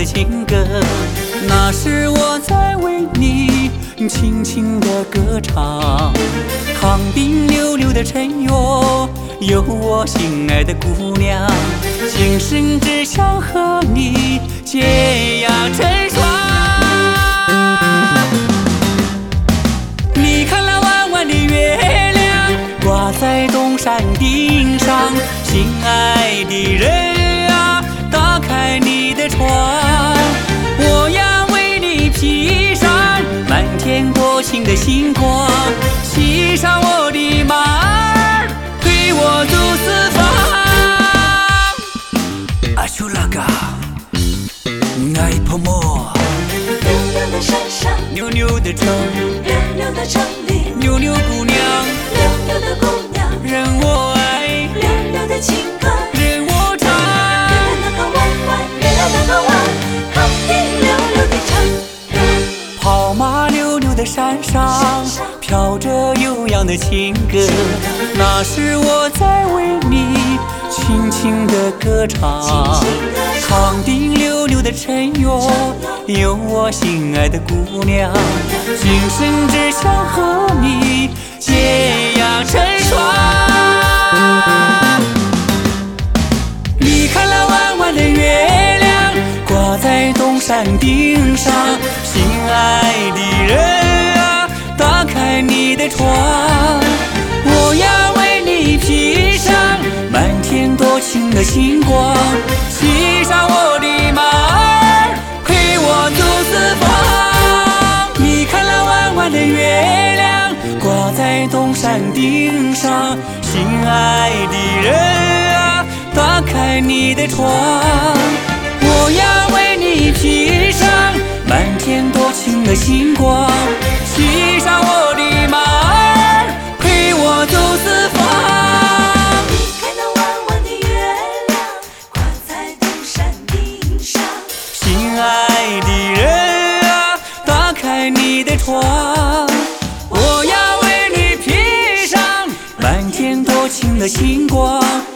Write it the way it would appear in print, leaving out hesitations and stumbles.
的情歌，那是我在为你轻轻的歌唱。康定溜溜的晨月，有我心爱的姑娘，今生只想和你结呀成双。你看那弯弯的月亮挂在东山顶上，心爱的人啊，打开你的窗，我要为你披上满天多情的星光，骑上我的马儿，陪我走四方。阿修拉嘎，爱泼墨， 溜溜的山上， 溜溜的城， 溜溜的城里， 溜溜姑娘， 溜溜的姑娘， 任我爱， 溜溜的情歌， 任我唱。 月亮那个弯弯，月亮那个弯，康定溜溜的城。 跑马溜溜的山上，飘着悠扬的情歌，那是我在为你轻轻的歌唱。康定溜溜的晨月，有我心爱的姑娘，今生只想和你结呀成双。你看那弯弯的月亮挂在东山顶上，心爱的人啊，打开你的窗，我要为你披上满天多情的星光，骑上我的马儿，陪我走四方。你看那弯弯的月亮挂在东山顶上，心爱的人啊，打开你的窗，我要为你披上满天多情的星光，骑上我的马儿，陪我走四方。 你看那弯弯的月亮挂在东山顶上， 心爱的人啊，打开你的窗，我要为你披上满天多情的星光，